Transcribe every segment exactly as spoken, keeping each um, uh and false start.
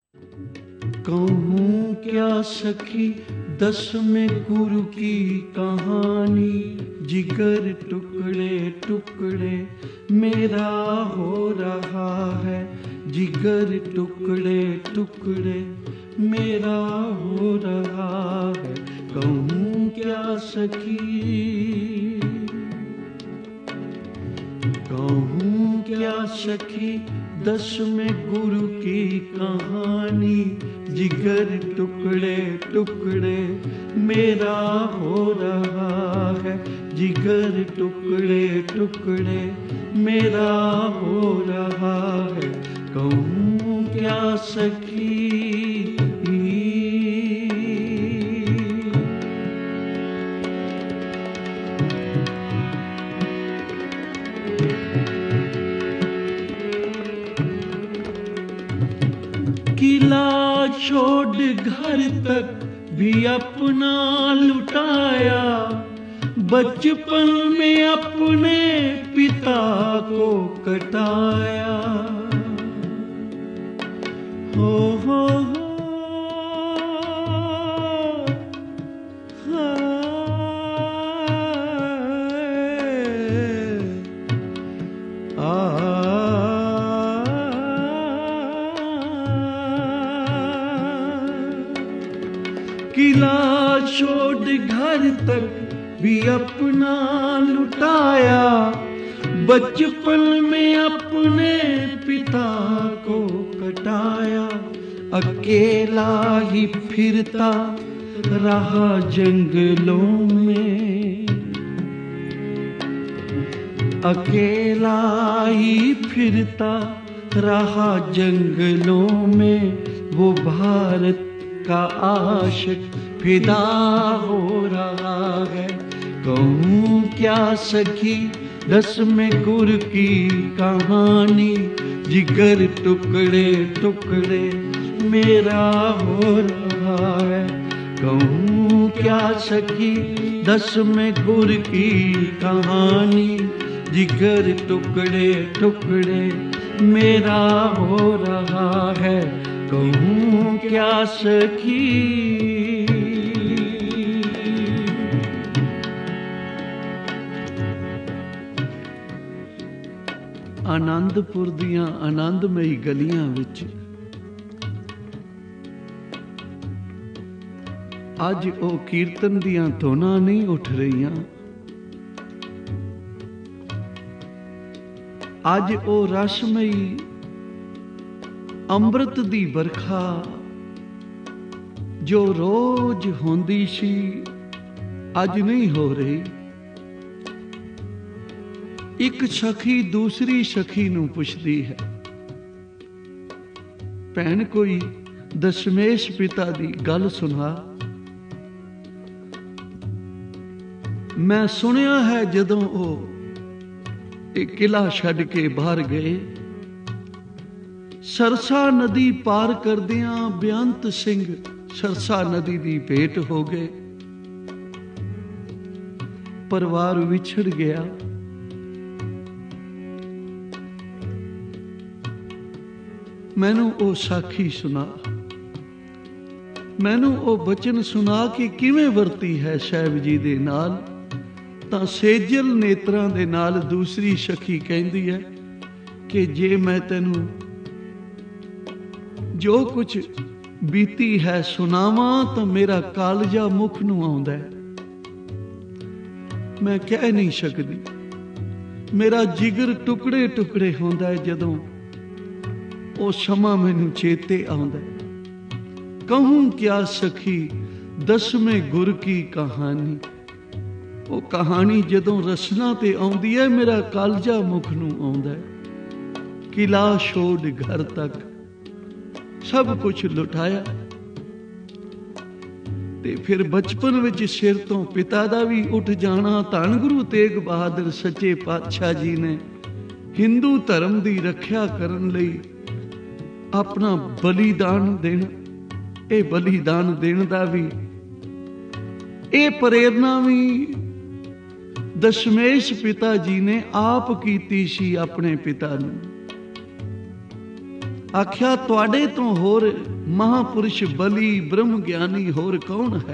कहूँ क्या सखी दसवें गुरु की कहानी, जिगर टुकड़े टुकड़े मेरा हो रहा है, जिगर टुकड़े टुकड़े मेरा हो रहा है। कहूँ क्या सखी, कहूँ क्या सखी दसवें गुरु की कहानी, जिगर टुकड़े टुकड़े मेरा हो रहा है, जिगर टुकड़े टुकड़े मेरा हो रहा है। कहूँ क्या सखी, किला छोड़ घर तक भी अपना लुटाया, बचपन में अपने पिता को कटाया। हो हो हो किला छोड़ घर तक भी अपना लुटाया, बचपन में अपने पिता को कटाया। अकेला ही फिरता रहा जंगलों में, अकेला ही फिरता रहा जंगलों में, वो भारत का आशिक फिदा हो रहा है। कहूँ क्या सखी दसवें गुरु की कहानी, जिगर टुकड़े टुकड़े मेरा हो रहा है। कहूँ क्या सखी दसवें गुरु की कहानी, जिगर टुकड़े टुकड़े मेरा हो रहा है। कहूँ क्या सखी, आनंदपुर दियां आनंदमई गलियां विच अज ओ कीर्तन दियां धुनां नहीं उठ रहीयां, अज ओ रसमई अंमृत दी बरखा जो रोज होंदी सी अज नहीं हो रही। एक सखी दूसरी सखी नूं पुछदी है, भैन कोई दशमेश पिता दी गल सुना। मैं सुनिया है जदों ओ एक किला छड्ड के बाहर गए, सरसा नदी पार करदियां बेअंत सिंह सरसा नदी दी भेंट हो गए। परिवार विछड़ गया, मैनू ओ साखी सुना, मैनू ओ बचन सुना कि किवें वरती है साहिब जी दे नाल। तां सेजल नेत्रां दे नाल दूसरी सखी कहंदी है कि जे मैं तैनू जो कुछ बीती है सुनावां तो मेरा कालजा मुख नूं आउंदा है, मैं कह नहीं सकदी। मेरा जिगर टुकड़े टुकड़े होंदा है जदों ओ समा मैनू चेते आउंदा है। कहूँ क्या सखी दसवें गुर की कहानी, वो कहानी जदों रसना ते आउंदी है मेरा कालजा मुख नूं आउंदा है। किला छोड़ घर तक सब कुछ लुटाया, ते फिर बचपन विच सिर तो पिता दा भी उठ जाना। धन गुरु तेग बहादुर सच्चे पातशाह जी ने हिंदू धर्म की रखिया करन लई अपना बलिदान देना, ये बलिदान देने दा भी ये प्रेरणा भी दशमेश पिता जी ने आप कीती सी अपने पिता नूं। आख्या तुहाडे तो होर महापुरुष बली ब्रह्म ज्ञानी होर कौन है।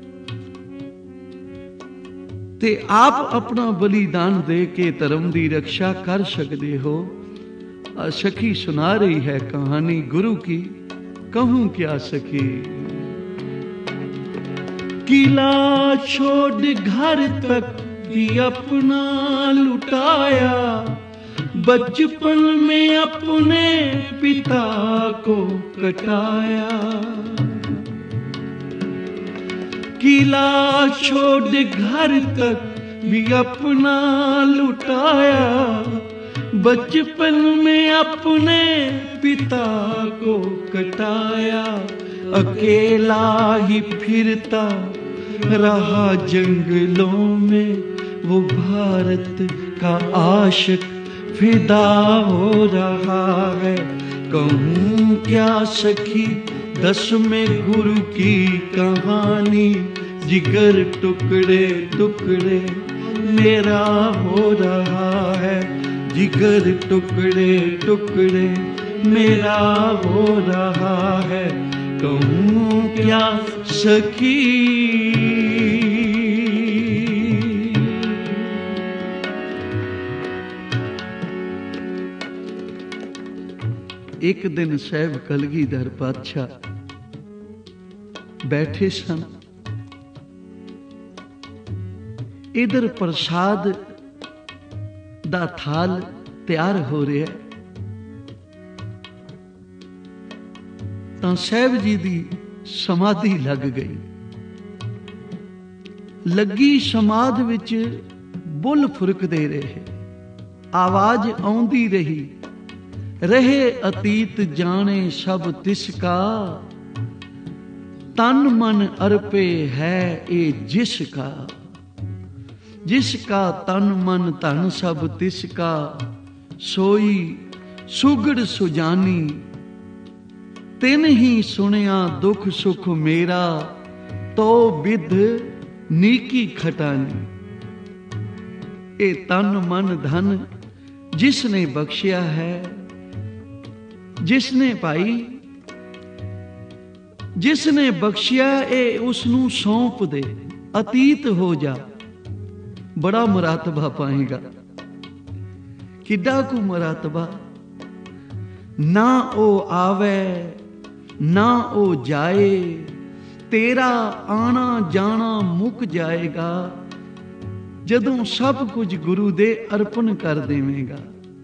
ते आप अपना बलिदान दे के धर्म की रक्षा कर सकते हो। सखी सुना रही है कहानी गुरु की, कहूं क्या सखी। किला छोड़ घर तक भी अपना लुटाया, बचपन में अपने पिता को कटाया। किला छोड़ घर तक भी अपना लुटाया, बचपन में अपने पिता को कटाया। अकेला ही फिरता रहा जंगलों में, वो भारत का आशिक फिदा हो रहा है। कहूँ क्या सखी दसवें गुरु की कहानी, जिगर टुकड़े टुकड़े मेरा हो रहा है। जिगर टुकड़े टुकड़े मेरा हो रहा है। कहूँ क्या सखी। एक दिन साहब कलगीधर पातशाह बैठे सन, इधर प्रसाद दा थाल तैयार हो रहा है, तो साहब जी दी समाधि लग गई। लगी समाध विच बुल फुरकदे रहे, आवाज आउंदी रही, रहे अतीत जाने सब तिसका, तन मन अर्पे है ए जिसका। जिसका तन मन धन सब तिसका, सोई सुगड़ सुजानी। तिन ही सुनिया दुख सुख मेरा, तो विध नीकी खटानी। ए तन मन धन जिसने बख्शिया है, जिसने भाई जिसने बख्शिया ए उसनू सौंप दे, अतीत हो जा, बड़ा मुरातबा पाएगा। किड्डा को मुरातबा, ना ओ आवे ना ओ जाए, तेरा आना जाना मुक जाएगा, जदों सब कुछ गुरु दे अर्पण कर देवेगा।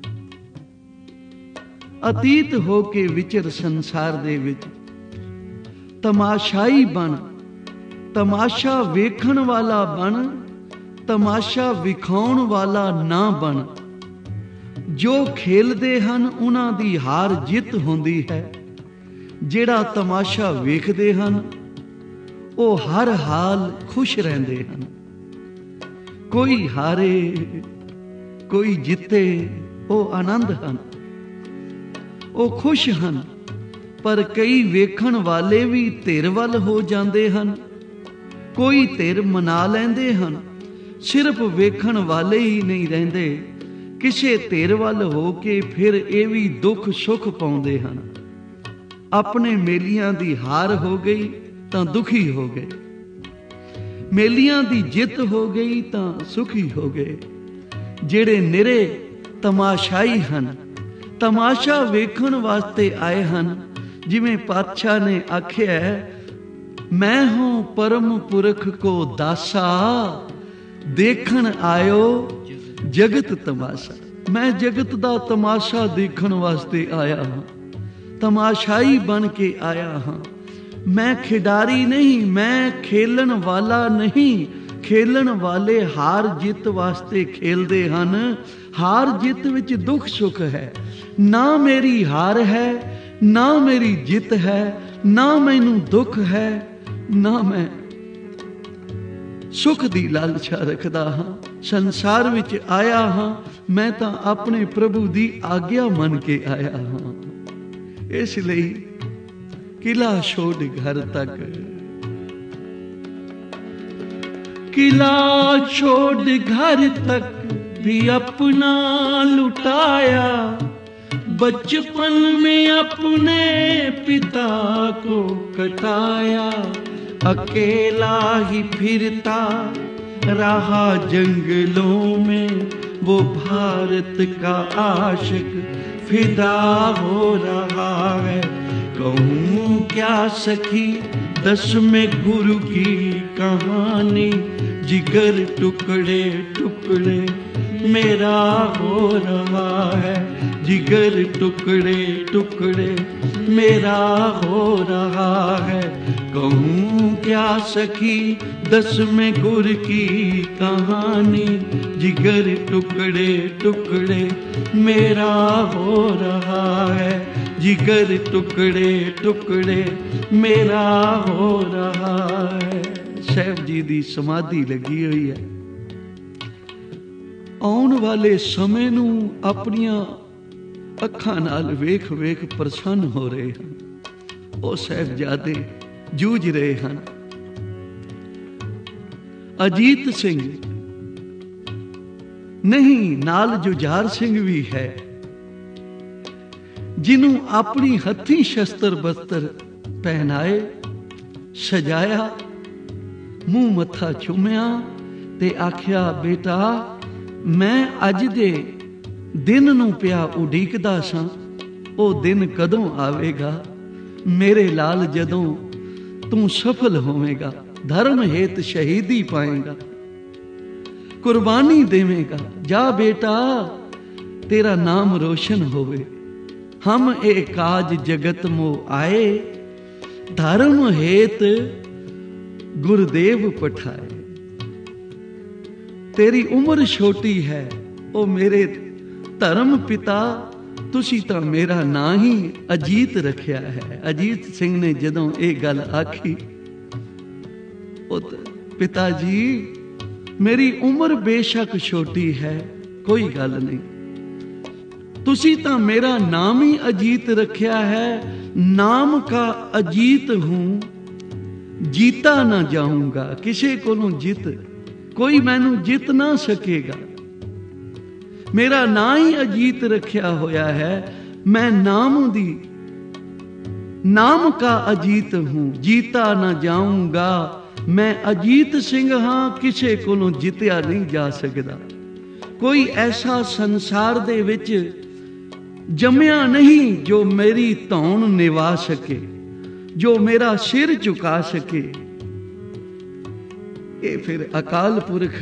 अतीत हो के विचर संसार दे विच, तमाशाई बन, तमाशा वेखण वाला बन, तमाशा विखाउण वाला ना बन। जो खेलदे हन उन्हां दी हार जित होंदी है, जेड़ा तमाशा वेखदे हन ओ हर हाल खुश रहंदे हन। कोई हारे कोई जिते, ओ आनंद हन, ओ खुश हन। पर कई वेखण वाले भी धिर वल हो जाते हैं, कोई धिर मना लेंदे हन। सिर्फ वेखण वाले ही नहीं रहंदे, किसे धिर वल हो के फिर ये भी दुख सुख पाउंदे हन। अपने मेलियां दी हार हो गई तां दुखी हो गए, मेलियां दी जित हो गई तां सुखी हो गए। जेड़े निरे तमाशाई हन, तमाशा वेखण वास्ते आए हन, जिवें पातशाह ने आख्या, मैं हूं परम पुरख को दासा, देखण आयो जगत तमाशा। मैं जगत दा तमाशा देखण वास्ते आया हां, तमाशाई बन के आया हां। मैं खिडारी नहीं, मैं खेलन वाला नहीं। खेलन वाले हार जित वास्ते खेलदे हन, हार जित विच दुख सुख है। ना मेरी हार है, ना मेरी जित है, ना मैनू दुख है, ना मैं सुख दी लालसा रखदा हां। संसार विच आया हां, मैं तां अपने प्रभु दी आग्या मन के आया हां। इसलिए किला छोड़ घर तक, किला छोड़ घर तक भी अपना लुटाया, बचपन में अपने पिता को कटाया, अकेला ही फिरता रहा जंगलों में, वो भारत का आशिक फिदा हो रहा है। कहूँ क्या सखी दसवें गुरु की कहानी, जिगर टुकड़े टुकड़े मेरा हो रहा है, जिगर टुकड़े टुकड़े मेरा हो रहा है। कहूँ क्या सखी दसवें गुरु की कहानी, जिगर टुकड़े टुकड़े मेरा हो रहा है, जिगर टुकड़े टुकड़े मेरा हो रहा है। ਸਾਹਿਬ जी ਦੀ समाधि लगी हुई है। ਆਉਣ ਵਾਲੇ ਸਮੇਂ ਨੂੰ ਆਪਣੀਆਂ ਅੱਖਾਂ ਨਾਲ ਵੇਖ ਵੇਖ ਪ੍ਰਸੰਨ ਹੋ ਰਹੇ ਹਨ। ਉਹ ਸਾਹਿਬਜ਼ਾਦੇ ਜੂਝ ਰਹੇ ਹਨ। ਅਜੀਤ ਸਿੰਘ ਨਹੀਂ, ਨਾਲ ਜੁਝਾਰ ਸਿੰਘ ਵੀ ਹੈ, ਜਿਹਨੂੰ ਆਪਣੀ ਹੱਥੀਂ ਸ਼ਸਤਰ ਬਸਤਰ ਪਹਿਨਾਏ, ਸਜਾਇਆ, ਮੂੰਹ ਮੱਥਾ ਚੁੰਮਿਆ ਤੇ ਆਖਿਆ, ਬੇਟਾ ਮੈਂ ਅੱਜ ਦੇ ਦਿਨ ਨੂੰ ਪਿਆ ਉਡੀਕਦਾ ਸਾਂ। ਉਹ ਦਿਨ ਕਦੋਂ ਆਵੇਗਾ ਮੇਰੇ ਲਾਲ, ਜਦੋਂ ਤੂੰ ਸਫਲ ਹੋਵੇਗਾ, ਧਰਮ ਹੇਤ ਸ਼ਹੀਦੀ ਪਾਏਗਾ, ਕੁਰਬਾਨੀ ਦੇਵੇਗਾ। ਜਾ ਬੇਟਾ ਤੇਰਾ ਨਾਮ ਰੋਸ਼ਨ ਹੋਵੇ। ਹਮ ਇਹ ਕਾਜ ਜਗਤ ਮੋ ਆਏ, ਧਰਮ ਹੇਤ ਗੁਰਦੇਵ ਪਠਾਏ। तेरी उम्र छोटी है, ओ मेरे धर्म पिता, तुसी तां मेरा नां ही अजीत रखिया है। अजीत सिंह ने जदों ये गल आखी, ओ पिता जी मेरी उम्र बेशक छोटी है, कोई गल नहीं, तुसी तां मेरा नाम ही अजीत रखिया है। नाम का अजीत हूं, जीता ना जाऊंगा, किसी कोलों जित कोई मैनू जित ना सकेगा। मेरा ना ही अजीत रखिया होया है, मैं नाम दी नाम का अजीत हूं, जीता ना जाऊंगा। मैं अजीत सिंह हां, किसे कोलों जितिया नहीं जा सकदा। कोई ऐसा संसार दे विच जम्मिया नहीं जो मेरी धौन निवा सके, जो मेरा सिर झुका सके। ਇਹ ਫਿਰ ਅਕਾਲ ਪੁਰਖ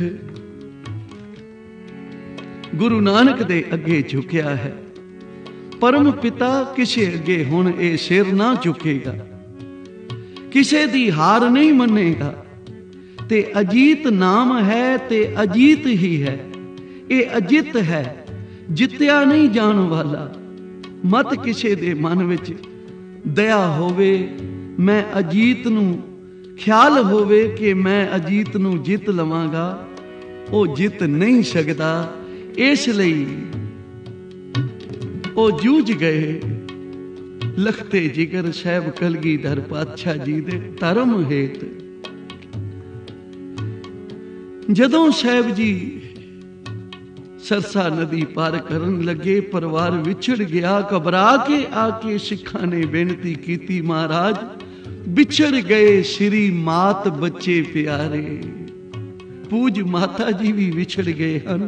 ਗੁਰੂ ਨਾਨਕ ਦੇ ਅੱਗੇ ਝੁਕਿਆ ਹੈ। ਪਰਮ ਪਿਤਾ ਕਿਸੇ ਅੱਗੇ ਹੁਣ ਇਹ ਸਿਰ ਨਾ ਝੁਕੇਗਾ, ਕਿਸੇ ਦੀ ਹਾਰ ਨਹੀਂ ਮੰਨੇਗਾ। ਤੇ ਅਜੀਤ ਨਾਮ ਹੈ ਤੇ ਅਜੀਤ ਹੀ ਹੈ, ਇਹ ਅਜਿੱਤ ਹੈ, ਜਿੱਤਿਆ ਨਹੀਂ ਜਾਣ ਵਾਲਾ। ਮਤ ਕਿਸੇ ਦੇ ਮਨ ਵਿੱਚ ਦਇਆ ਹੋਵੇ, ਮੈਂ ਅਜੀਤ ਨੂੰ ਖਿਆਲ ਹੋਵੇ ਕਿ ਮੈਂ ਅਜੀਤ ਨੂੰ ਜਿੱਤ ਲਵਾਂਗਾ, ਉਹ ਜਿੱਤ ਨਹੀਂ ਸਕਦਾ। ਇਸ ਲਈ ਉਹ ਜੂਝ ਗਏ। ਲਖਤੇ ਜਿਗਰ ਸਾਹਿਬ ਕਲਗੀਧਰ ਪਾਤਸ਼ਾਹ ਜੀ ਦੇ ਧਰਮ ਹੇਤ। ਜਦੋਂ ਸਾਹਿਬ ਜੀ ਸਰਸਾ ਨਦੀ ਪਾਰ ਕਰਨ ਲੱਗੇ, ਪਰਿਵਾਰ ਵਿਛੜ ਗਿਆ। ਘਬਰਾ ਕੇ ਆ ਕੇ ਸਿੱਖਾਂ ਨੇ ਬੇਨਤੀ ਕੀਤੀ, ਮਹਾਰਾਜ ਵਿਛੜ ਗਏ ਸ਼੍ਰੀ ਮਾਤ ਬੱਚੇ ਪਿਆਰੇ। ਪੂਜ ਮਾਤਾ ਜੀ ਵੀ ਵਿਛੜ ਗਏ ਹਨ।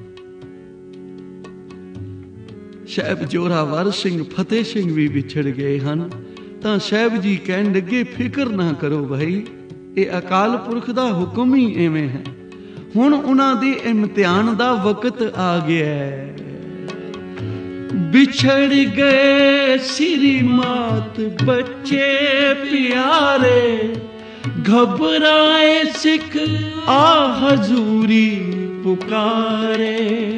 ਸਾਹਿਬ ਜੋਰਾਵਰ ਸਿੰਘ, ਫਤਿਹ ਸਿੰਘ ਵੀ ਵਿਛੜ ਗਏ ਹਨ। ਤਾਂ ਸਾਹਿਬ ਜੀ ਕਹਿਣ ਲੱਗੇ, ਫਿਕਰ ਨਾ ਕਰੋ ਭਾਈ, ਇਹ ਅਕਾਲ ਪੁਰਖ ਦਾ ਹੁਕਮ ਹੀ ਐਵੇਂ ਹੈ। ਹੁਣ ਉਹਨਾਂ ਦੇ ਇਮਤਿਹਾਨ ਦਾ ਵਕਤ ਆ ਗਿਆ ਹੈ। बिछड़ गए श्री मात बच्चे प्यारे, घबराए सिख आ हजूरी पुकारे।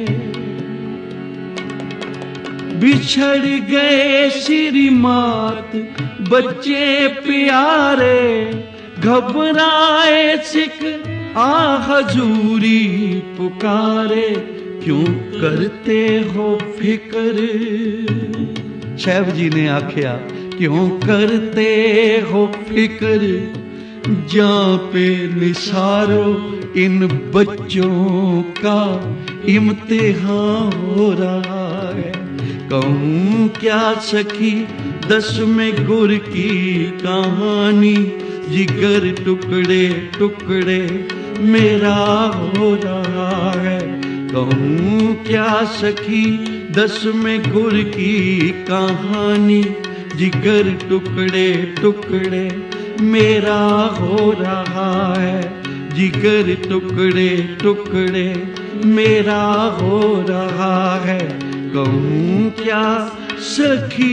बिछड़ गए श्री मात बच्चे प्यारे, घबराए सिख आ हजूरी पुकारे। क्यों करते हो फिक्र, साहब जी ने आख्या, क्यों करते हो फिक्र, जहाँ पे निसारो इन बच्चों का इम्तिहान हो रहा है। कहूँ क्या सखी दसवें गुर की कहानी, जिगर टुकड़े टुकड़े मेरा हो रहा है। कहूँ क्या सखी दसवें गुर की कहानी, जिगर टुकड़े टुकड़े मेरा हो रहा है। जिगर टुकड़े टुकड़े मेरा हो रहा है। कहूँ क्या सखी।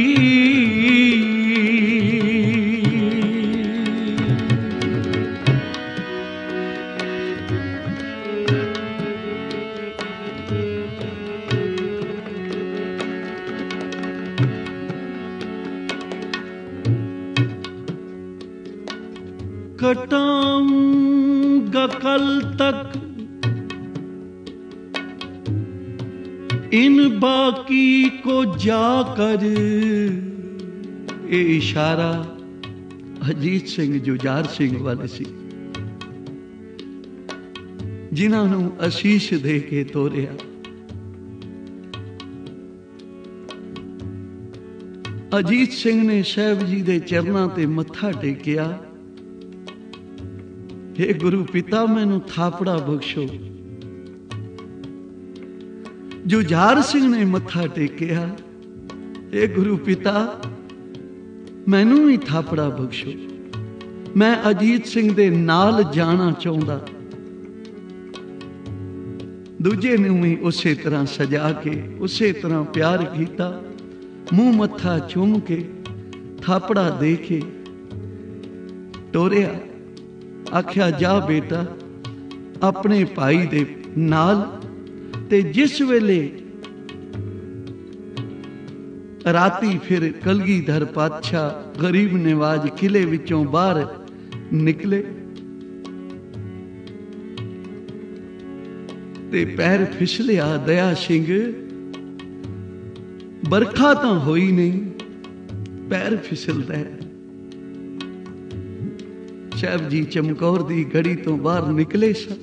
कटाऊंगा कल तक इन बाकी को जाकर। ये इशारा अजीत सिंह जुझार सिंह वाले सी, जिन्हां नूं आशीष दे के तोरिया। अजीत सिंह ने साहब जी दे चरनां ते मत्था टेकिया, हे गुरु पिता मैनू थापड़ा बख्शो। जुझार सिंह ने मत्था टेकिया, हे गुरु पिता मैनू भी थापड़ा बख्शो, मैं अजीत सिंह दे नाल जाना चाहता। दूजे ने भी उसे तरह सजा के उसे तरह प्यार किया, मुंह मत्था चूम के थापड़ा दे के टोरिया। आख्या जा बेटा अपने भाई दे नाल। ते जिस वेले राती फिर कलगीधर पातशाह गरीब नवाज किले विचों बाहर निकले ते पैर फिसलिया। दया सिंह बरखा तो होई नहीं, पैर फिसलता है। साहब जी चमकौर दी गड़ी तो बाहर निकले सन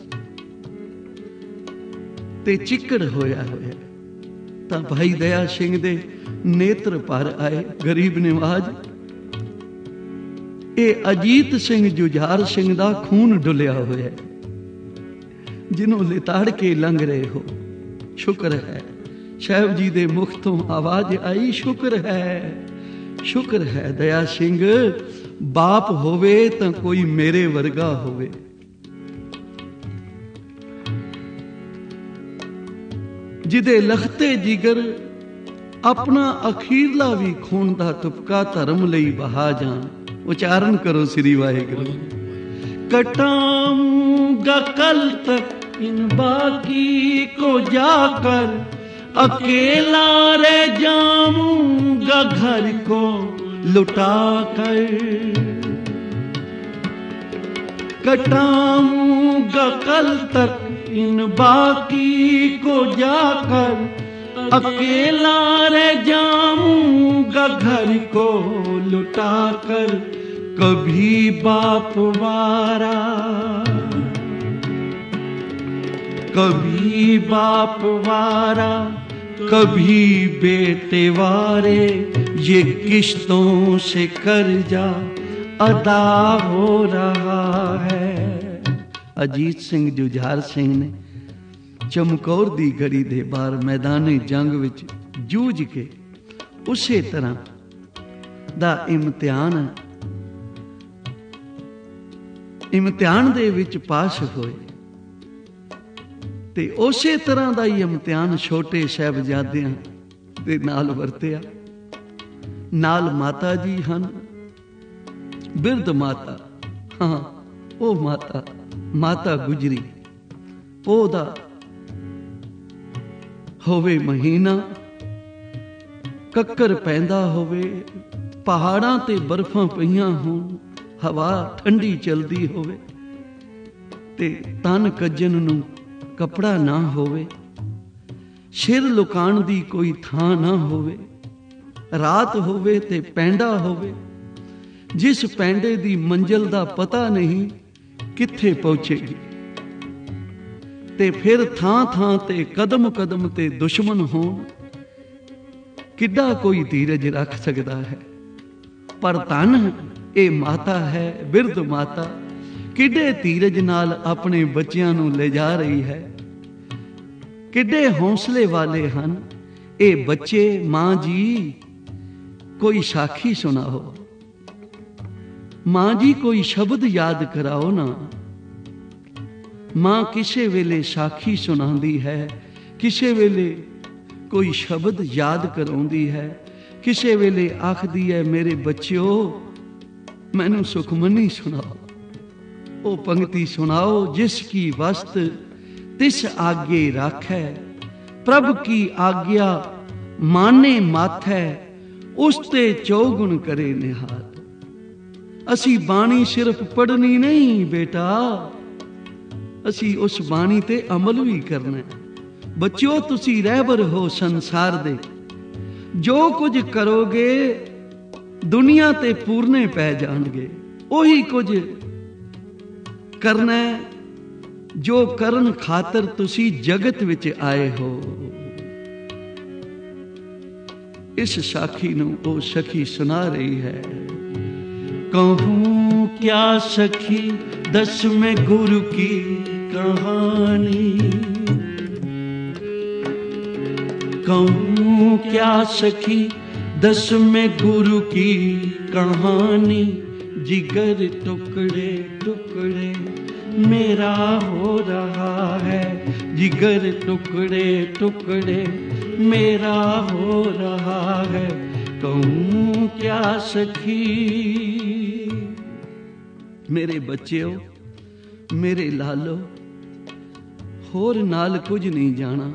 ते चिक्कड़ होया होया तां भाई दया सिंह दे नेत्र भर आए। गरीब नवाज ये अजीत सिंह जुझार सिंह दा खून डुलिया होया, जिन्हों लिताड़ के लंघ रहे हो। शुक्र है साहब जी दे मुख तो आवाज आई, शुक्र है शुक्र है दया सिंह बाप होवे तां कोई मेरे वर्गा होवे। जिदे लखते जिगर अपना अखीरला भी खून दा तुपका धर्म लई बहा जान। उचारण करो श्री वाहिगुरू। कटाऊंगा कल तक इन बाकी को जाकर, अकेला रह जाऊंगा घर को लुटा कर। कटाऊंगा कल तक इन बाकी को जाकर, अकेला रह जाऊंगा घर को लुटा कर। कभी बाप वारा कभी बाप वारा कभी बेटे वारे, ये किश्तों से कर्जा अदा हो रहा है। अजीत सिंह जुझार सिंह ने चमकौर दी गड़ी दे बाहर मैदाने जंग विच जूझ के उसे तरह दा इम्तिहान इम्तिहान दे विच पास होए ते उसे तरह दा ही इम्तिहान छोटे साहिबजादियां दे नाल वरतिया। नाल माता जी हन, बिरध माता, हाँ ओ माता माता गुजरी। ओदा होवे महीना, कक्कर पैंदा होवे, पहाड़ां ते बर्फां पईयां होण, हवा ठंडी चलदी होवे ते तन कज्जन नूं कपड़ा ना होवे, सिर लुकाण दी कोई थां ना होवे, रात होवे ते पैंडा होवे, जिस पैंडे दी मंजिल दा पता नहीं कित्थे पहुंचेगी, ते फिर थां थां ते कदम कदम ते दुश्मन होण, किड्डा कोई धीरज रख सकता है। पर धन ये माता है, बिरध माता, किड्डे धीरज नाल अपने बच्चियां नूं ले जा रही है। किड्डे हौसले वाले हन ये बच्चे। मां जी कोई साखी सुनाओ, मां जी कोई शब्द याद कराओ ना। मां किसे वेले साखी सुनांदी है, किसे वेले कोई शब्द याद कराउंदी है, किसे वेले आखदी है मेरे बच्चों मैनू सुखमनी सुनाओ। ओ पंक्ति सुनाओ, जिसकी वस्त तिस आगे राखै, प्रभ की आज्ञा माने माथै, उसते चौगुण करे निहाल। असी बाणी सिर्फ पढ़नी नहीं बेटा, असी उस बाणी ते अमल भी करना है। बच्चों तुसी रहबर हो संसार दे, जो कुछ करोगे दुनिया ते पूरने पै जाणगे। ओही कुछ करना है जो करन खातर तुसी जगत विच आए हो। इस साखी नूं ओ सखी सुना रही है। कहूं क्या सखी दस में गुरु की कहानी, कहूं क्या सखी दस में गुरु की कहानी। जिगर टुकड़े टुकड़े मेरा हो रहा है, जिगर टुकड़े टुकड़े मेरा हो रहा है। कहूं क्या सखी। मेरे बच्चों मेरे लालो, होर नाल कुछ नहीं जाना,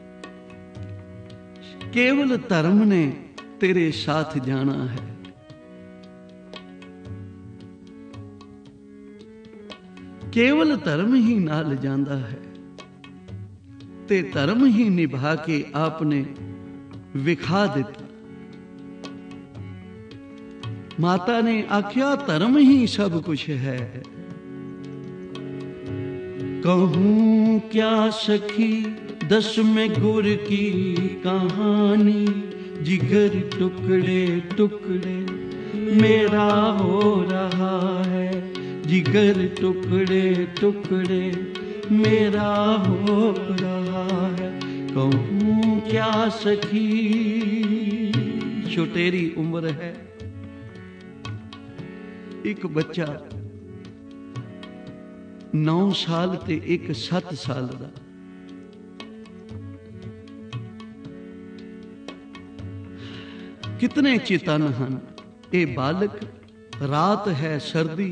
केवल धर्म ने तेरे साथ जाना है। केवल धर्म ही नाल जांदा है ते धर्म ही निभा के आपने विखा दिता। माता ने आख्या धर्म ही सब कुछ है। कहूं क्या सखी दस में गुर की कहानी। जिगर टुकड़े टुकड़े मेरा हो रहा है, जिगर टुकड़े टुकड़े मेरा हो रहा है। कहूं क्या सखी। छोटेरी उम्र है, एक बच्चा नौ साल ते एक सत्त साल दा। कितने चेतन हन ये बालक। रात है सर्दी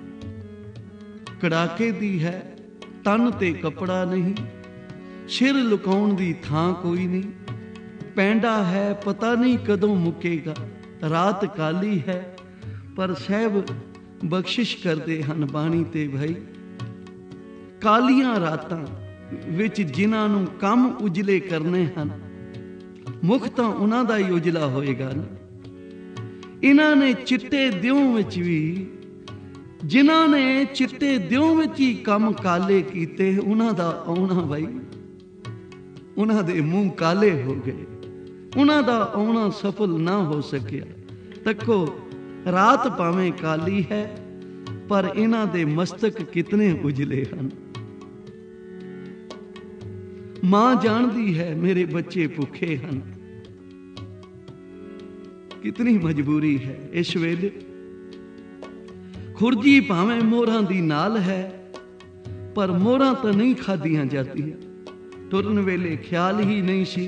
कड़ाके दी है, तन ते कपड़ा नहीं, सिर लुकाउण दी थां कोई नहीं। पैंडा है पता नहीं कदों मुकेगा, रात काली है पर सहब बख्शिश करदे हन बाणी ते भाई। कालियां रातां विच जिन्हां नूं काम उजले करने हन, मुख तां उन्हां दा ही उजला होएगा ना। इन्हां ने चिट्टे दियों विच भी, जिन्हां ने चिट्टे दियों विच ही काम काले कीते, उन्हां दा आउणा भाई, उन्हां दे मूंह काले हो गए, उन्हां दा आउणा सफल ना हो सकिया। तको रात भावें काली है पर इन्हां दे मस्तक कितने उजले हन। मां जानदी है मेरे बच्चे भुखे हन, कितनी मजबूरी है इस वेले। खुरजी भावें मोहरां दी नाल है पर मोहरां तो नहीं खादियां जातियां। तुरन वेले ख्याल ही नहीं सी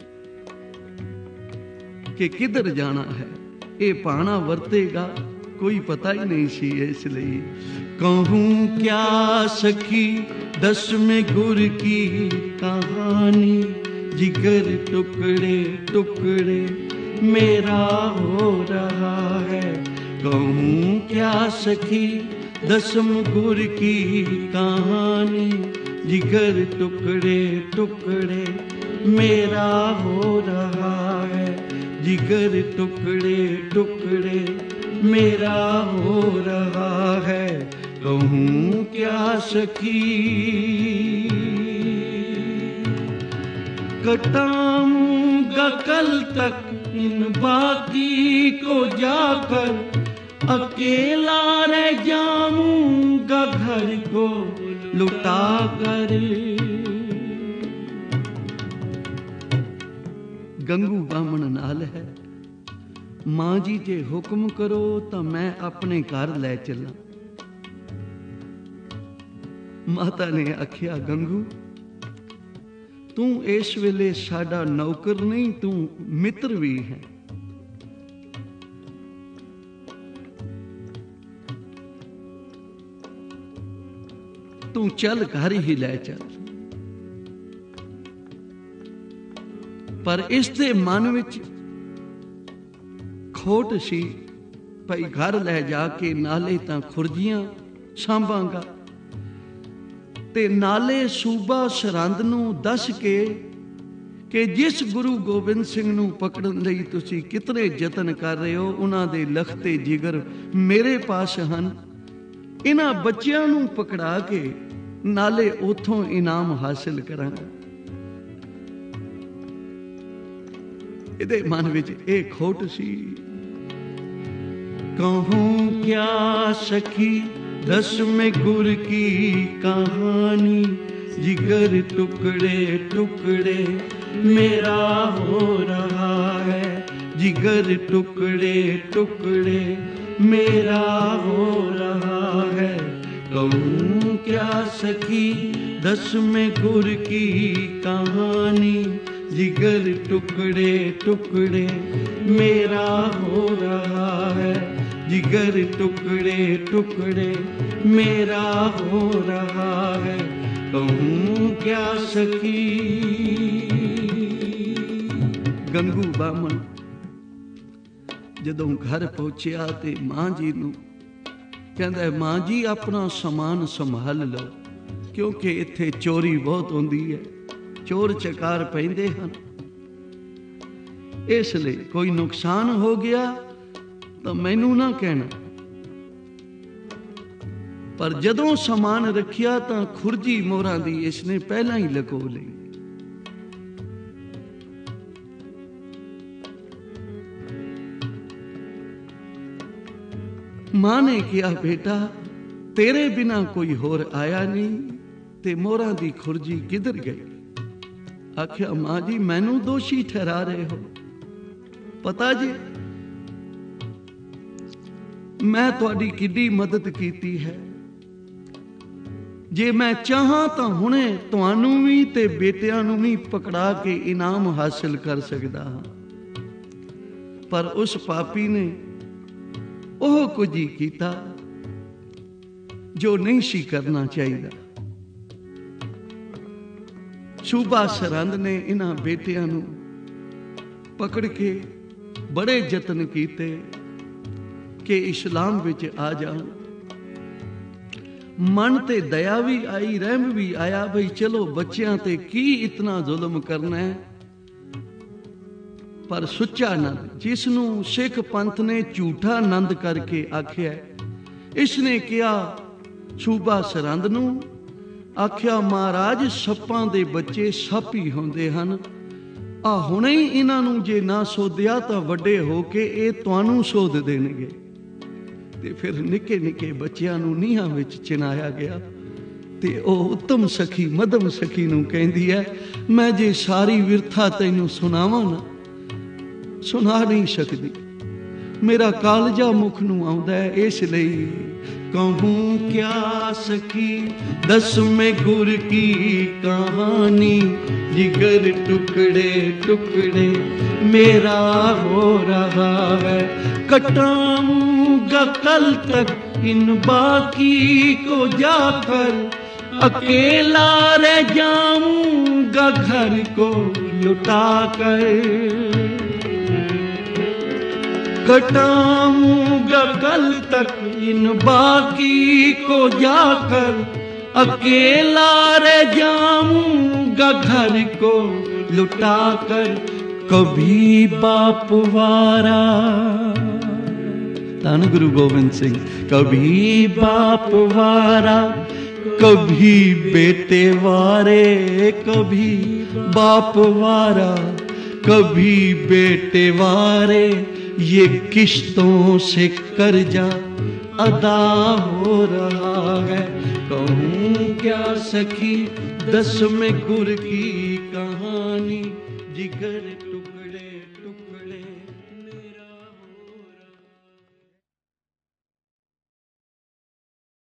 कि किधर जाना है, ये पाना वरतेगा कोई पता ही नहीं सी। इसलिए कहूं क्या सखी दस में गुर की कहानी। जिगर टुकड़े टुकड़े मेरा हो रहा है। कहूं क्या सखी दसम गुर की कहानी। जिगर टुकड़े टुकड़े मेरा हो रहा है, जिगर टुकड़े टुकड़े मेरा हो रहा है। कहूं क्या सखी। कटाऊंगा कल तक इन बाकी को जाकर अकेला रह जाऊंगा घर को लुटा कर। गंगू बामण नाल है, मां जी जे हुक्म करो तो मैं अपने घर लै चला। माता ने आख्या गंगू तू इस वेले साडा नौकर नहीं, तू मित्र भी है। तू चल घर ही लै चल। पर इस दे मन विच खोट सी, भाई घर लै जाके नाले तां खुरजियां सांभांगा ते नाले सूबा सरहंद नूं दस के कि जिस गुरु गोबिंद सिंह नूं पकड़न लई तुसीं कितने यतन कर रहे हो, उन्हां दे लखते जिगर मेरे पास हन। इन्हां बच्चियां नूं पकड़ा के नाले उथों इनाम हासिल करांगा। इहदे मन विच इह खोट सी। कहूं क्या सखी दस में गुर की कहानी, जिगर टुकड़े टुकड़े मेरा हो रहा है, जिगर टुकड़े टुकड़े मेरा हो रहा है। कहूं क्या सखी दस में गुर की कहानी, जिगर टुकड़े टुकड़े मेरा हो रहा है, जिगर टुकड़े टुकड़े मेरा हो रहा है। कहूं क्या सखी। गंगू बामण जदों घर पहुंचिया ते मां जी नूं कहंदा है, मां जी अपना समान संभाल लो, क्योंकि इत्थे चोरी बहुत होंदी है, चोर चकार पैंदे हन। इसलिए कोई नुकसान हो गया तो मैनू ना कहना। पर जदों समान रखिया तो खुरजी मोहरां दी इसने पहला ही लको ली। मां ने कहा, बेटा तेरे बिना कोई होर आया नहीं, ते मोहरां दी खुरजी किधर गई? आख्या, मां जी मैनू दोषी ठहरा रहे हो? पता जी मैं तुहाडी किड्डी मदद कीती है, जे मैं चाहां तो हुणे तुहानू भी ते बेटियां नू भी पकड़ा के इनाम हासिल कर सकदा हां। पर उस पापी ने ओह कुछ ही कीता जो नहीं सी करना चाहिए। सूबा सरहंद ने इन्हां बेटियां नू पकड़ के बड़े यतन कीते कि इस्लाम विच आ जाओ। मन ते दया भी आई, रहम भी आया, भाई चलो बच्चियां ते की इतना जुल्म करना है। पर सुच्चा नंद, जिसनू सिख पंथ ने झूठा नंद करके आख्या, इसने किया सूबा सरहंद नू, आख्या महाराज सप्पां दे बच्चे सप ही होंदे हन, आ हुणे ही इन्हां नू जे ना सोधिया तो वड्डे हो के ये तुहानू सोध देणगे। ते फिर निके निके बच्चियां नू नीहां विच चिनाया गया ते ओ उत्तम सखी मध्यम सखी नू कहंदी है, मैं जे सारी विरथा तैनू सुनावां ना सुना नहीं सकदी, मेरा कालजा मुख नू आउंदा है। इसलिए कहूं क्या सखी दस में गुर की कहानी, जिगर टुकड़े टुकड़े मेरा हो रहा है। कटाऊंगा कल तक इन बाकी को जाकर, अकेला रह जाऊंगा घर को लुटा कर। कटाऊंगा कल तक इन बाकी को जाकर, अकेला रह जाऊंगा घर को लुटा कर। कभी बाप वारा, धन गुरु गोबिंद सिंह, कभी बाप वारा कभी बेटे वारे, कभी बाप वारा कभी बेटे वारे ये किश्तों से कर्जा अदा हो रहा है। कहूँ क्या सखी दस में गुर की कहानी, जिगर